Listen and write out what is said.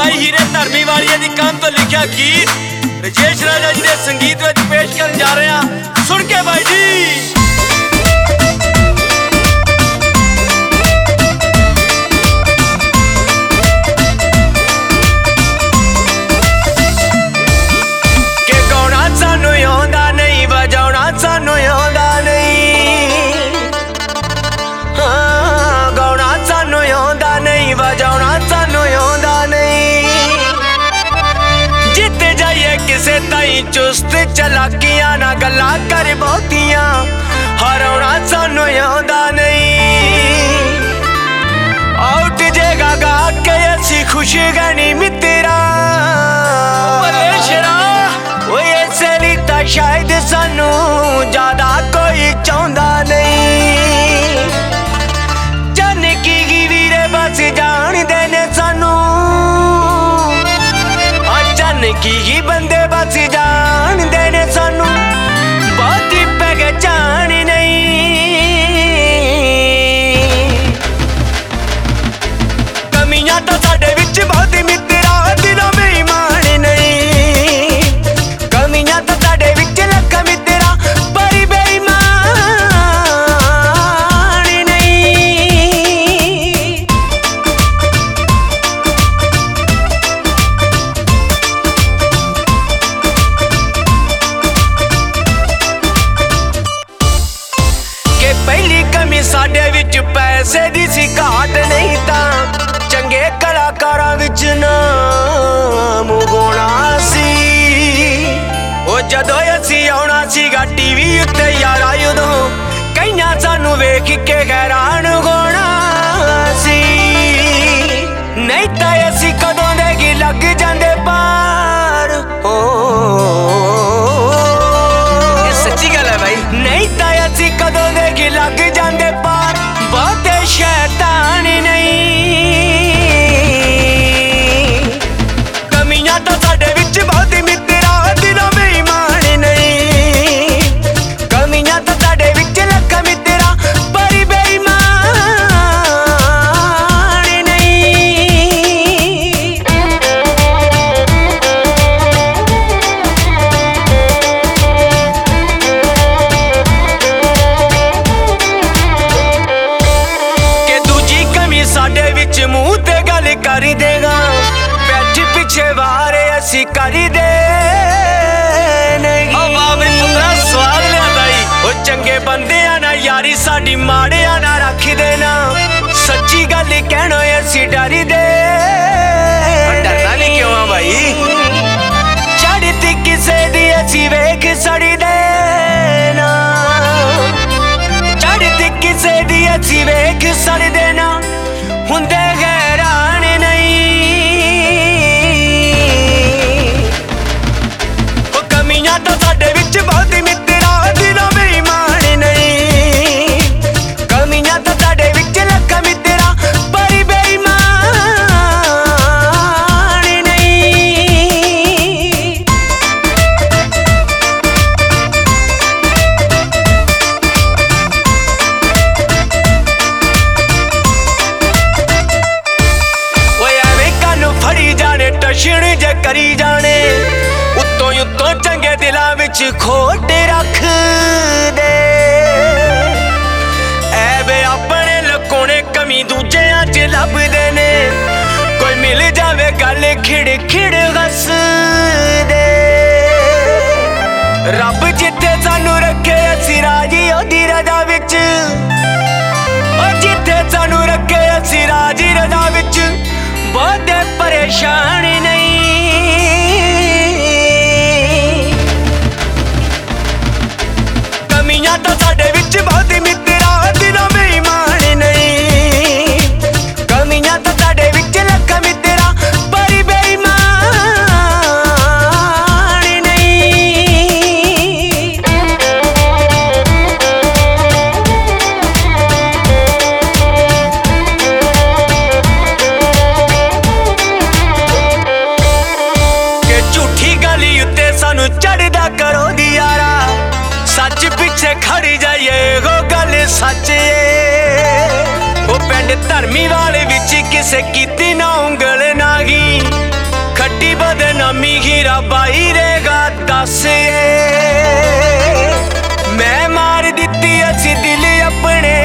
भाई हीरे धर्मी वाली दी काम तो लिखा गीत राजेश राजा जी के संगीत में पेश कर जा रहे हैं। सुन के भाई जी चुस्त चलाकियां ना गल्ला कर बहुतियां हराउना सानू आउंदा नहीं। आउट जेगा गा के असी खुश गनी मित्रा इसे लीता शायद सानू ज्यादा कोई चाहुंदा नहीं। जानकी की वीरे बस जान देने सानू जानकी ही बंदे बस जान देने सानू बहुत ही पहचान नहीं। कमियां तो साडे विच बहुत ही मित्रा दिलों बेईमान नहीं। कमियां तो साडे विच लख मित्रा पर बेईमान नहीं। पहली कमी साडे विच पैसे दी सी घाट नहीं तां चंगे कलाकारां विच नाम होना सी। ओ जदों असीं आउणा सीगा टीवी उत्ते यारा उदों कईयां सानू वेख के हैरान होना सी। नहीं तां असीं कदों दे गी लग जांदे पार। हो सच्ची गल है भाई। नहीं तां असीं कदों दे गी लग जांदे पार बहुते शैतान नहीं। कमियां तो साडे विच बहुत ही मित्रा दिलों बेईमान नहीं। कमियां तो साडे विच लख मित्रा पर बेईमान नहीं। साडे विच मुंह ते गल कर देगा बैठ पिछे वारे असी कर दे स्वाद लिया चंगे बंदे ना यारी साडी माड़े ना रख देना। सच्ची गल कहना असी डर दे डरना नहीं क्यों आ भाई। चढ़ती किसे दी असी वेख सड़ी देना। चढ़ती किसे दी असी वेख सड़ देना हुंदे हैरान नहीं। ओ कमियां तो साडे विच बहुत ही मित्रा दिलों बेईमान नहीं। कमियां तो साडे विच लख मित्रा पर बेईमान नहीं। फड़ी जाने टशन जे करी जाने उत्तों उत्तों चंगे दिलां विच खोट रख दे। ऐबे अपने लकोने कमी दूजियां च लभदे ने। कोई मिल जावे गल खिड़ खिड़ हस दे। रब जिथे सानू रखे असी राजी ओदी रजा विच। जिथे सानू रखे असी राजी रजा विच बहुत परेशान नहीं। कमियां तो साडे विच बहुत ही मित्रा दिलों बेईमान नहीं। कमियां तो साडे विच लख मित्रा पर बेईमान नहीं। चढ़दा करो दियारा सच पिछे खड़ी जाइए वो गल सच वो पिंड धर्मी वाले विच किसे कीती ना उंगल नागी। ਨਾਮੀ ਹੀਰਾ ਬਾਈ ਰਹੇਗਾ ਦੱਸ ਮੈਂ ਮਾਰ ਦਿੱਤੀ ਅਸੀਂ ਦਿਲ ਆਪਣੇ